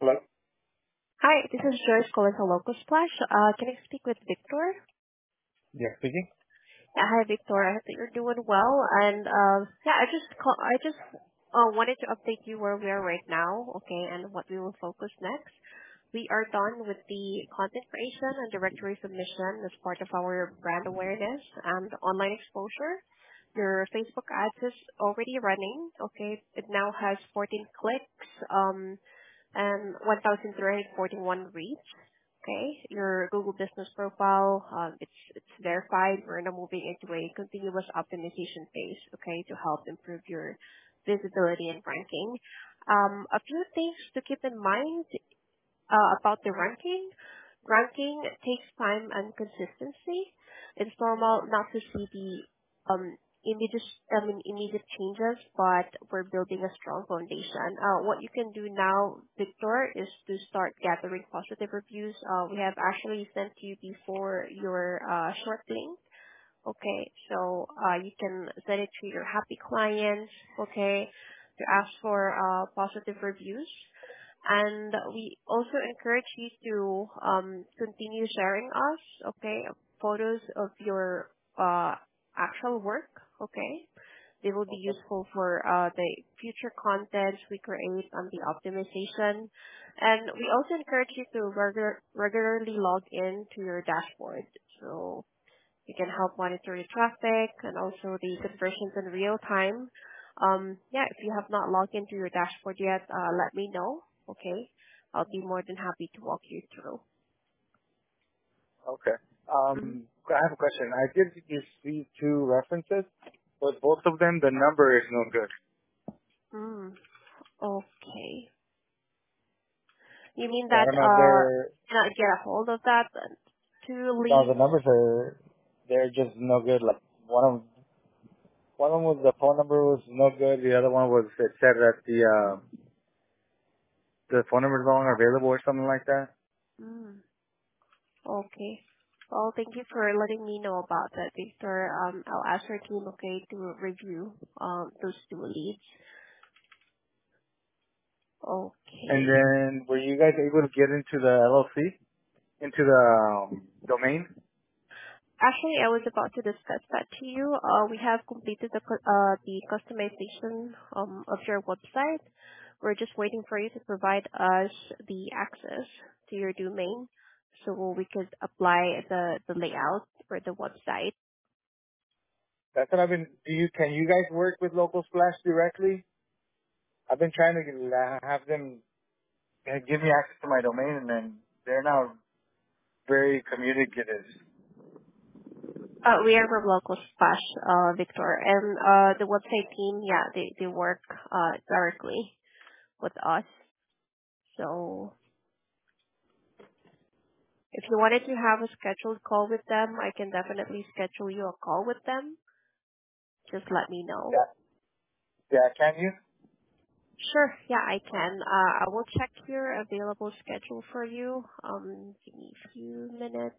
Hello? Hi, this is Joyce calling from Local Splash. Can I speak with Victor? Yeah, speaking. Hi, Victor. I hope that you're doing well. And I just wanted to update you where we are right now, okay, and what we will focus next. We are done with the content creation and directory submission as part of our brand awareness and online exposure. Your Facebook ads is already running, okay. It now has 14 clicks, and 1,341 reads. Okay, your Google Business Profile, it's verified. We're now moving into a continuous optimization phase, okay, to help improve your visibility and ranking. A few things to keep in mind about the ranking. Ranking takes time and consistency. It's normal not to see the immediate changes, but we're building a strong foundation. What you can do now, Victor, is to start gathering positive reviews. We have actually sent you before your short link. Okay, so you can send it to your happy clients, okay, to ask for positive reviews. And we also encourage you to continue sharing us, okay, photos of your actual work, okay. They will be Okay. useful for the future contents we create on the optimization. And we also encourage you to regularly log in to your dashboard. So you can help monitor the traffic and also the conversions in real time. If you have not logged into your dashboard yet, let me know. Okay, I'll be more than happy to walk you through. Okay. Mm. I have a question. I did receive two references, but both of them, the number is no good. Mm. Okay. You mean So I that don't know if they're, you cannot get a hold of that two no, the leads? numbers are, they're just no good. Like one of them was the phone number was no good. The other one was, it said that the phone number is no longer available or something like that. Mm. Okay. Well, thank you for letting me know about that, Victor. I'll ask our team, okay, to review those two leads. And Okay. then were you guys able to get into the LLC, into the domain? Actually, I was about to discuss that to you. We have completed the customization of your website. We're just waiting for you to provide us the access to your domain so we could apply the layout for the website. That's what I've been. Can you guys work with Local Splash directly? I've been trying to have them give me access to my domain, and then they're not very communicative. We are from Local Splash, Victor, and the website team, yeah, they work directly with us. So if you wanted to have a scheduled call with them, I can definitely schedule you a call with them. Just let me know. Yeah, yeah. Can you? Sure, yeah, I can. I will check your available schedule for you. Give me a few minutes.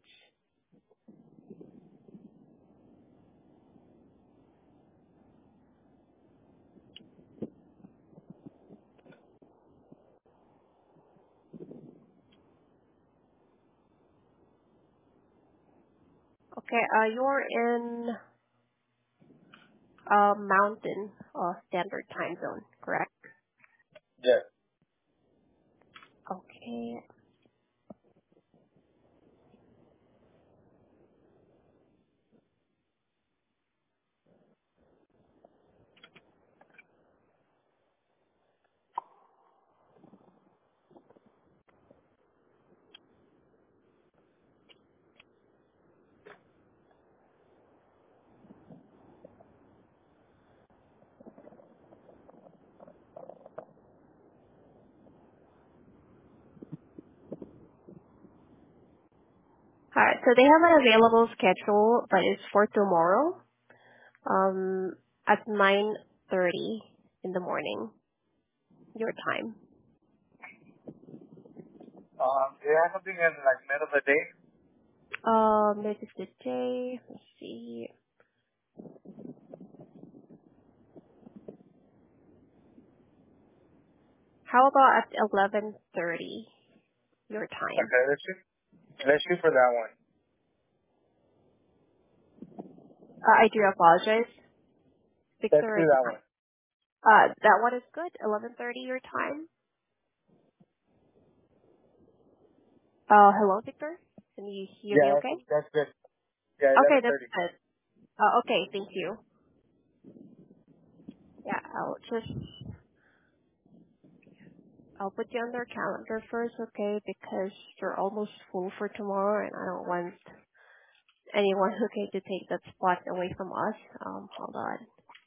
Okay, you're in Mountain Standard Time Zone, correct? Yeah. Okay. Alright, so they have an available schedule, but it's for tomorrow, at 9:30 in the morning, your time. Do you have something in like middle of the day? Mid of the day, let's see. How about at 11:30 your time? Okay, let's shoot for that one. I do apologize, Let's Victor. do that one. That one is good. 11:30 your time. Hello, Victor. Can you hear me? Yeah, Okay. that's good. Yeah, Okay, that's 11:30. good. Okay, thank you. Yeah, I'll put you on their calendar first, okay? Because you're almost full for tomorrow, and I don't want anyone okay to take that spot away from us. Hold on.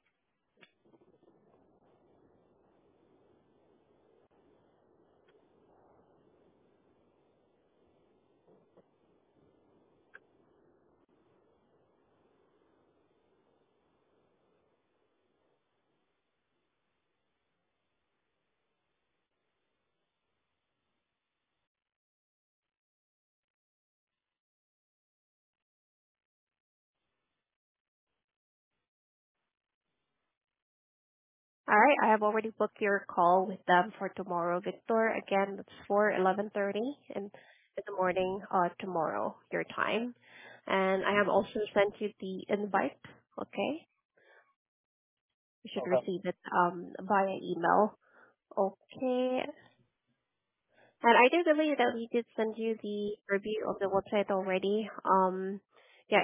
All right, I have already booked your call with them for tomorrow, Victor. Again, that's for 11:30 in the morning, tomorrow, your time. And I have also sent you the invite. Okay, you should Okay. receive it via email. Okay, and I do believe that we did send you the review of the website already. Yeah,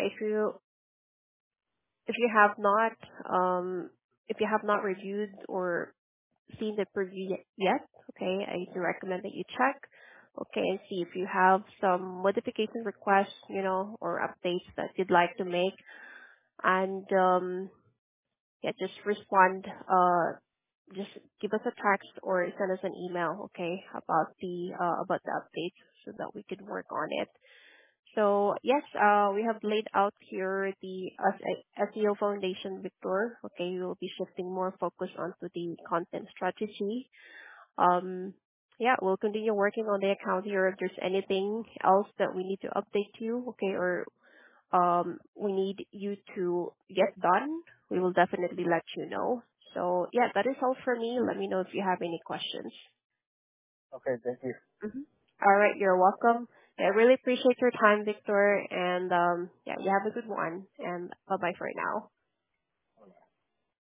if you have not reviewed or seen the preview yet, okay, I do recommend that you check, okay, and see if you have some modification requests, or updates that you'd like to make, and yeah, just respond. Just give us a text or send us an email, okay, about the updates so that we could work on it. So yes, we have laid out here the SEO foundation, Victor. Okay, we will be shifting more focus onto the content strategy. Yeah, we'll continue working on the account here. If there's anything else that we need to update you, okay, or we need you to get done, we will definitely let you know. So yeah, that is all for me. Let me know if you have any questions. Okay, thank you. Hmm. All right, you're welcome. I really appreciate your time, Victor, and yeah, you have a good one, and bye bye for now.